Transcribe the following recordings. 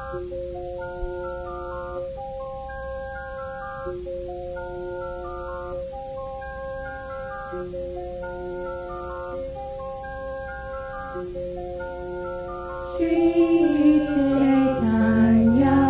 Shri Chaitanya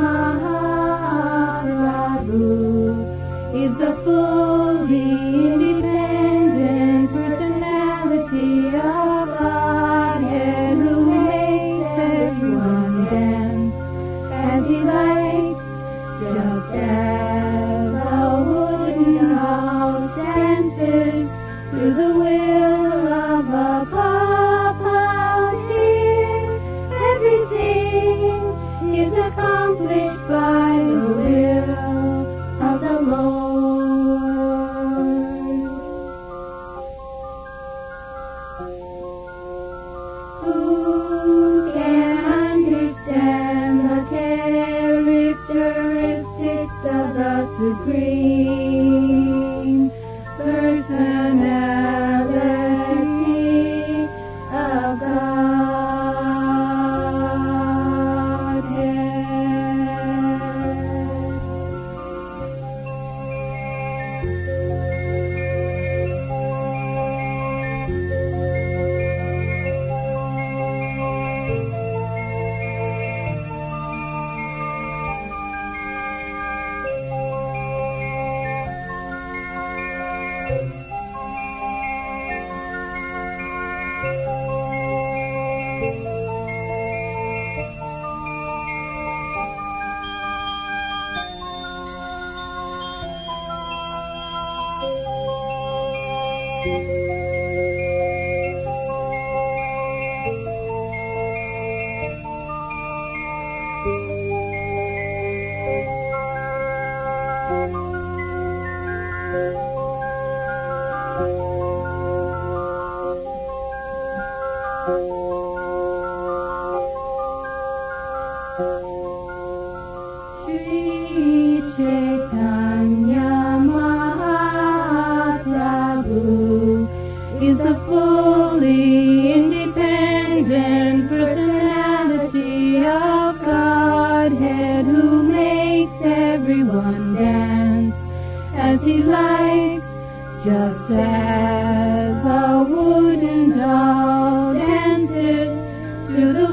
Mahaprabhu is the fully independent personality of Godhead who makes everyone dance as he likes, just as a wooden doll dances to the will of a puppeteer. Everything is accomplished by the will of the Lord. Who can understand the characteristics of the Supreme Personality of Godhead? Shri Chaitanya Mahaprabhu is the fully independent personality of Godhead who makes everyone dance as he likes, just as a wooden doll dances to the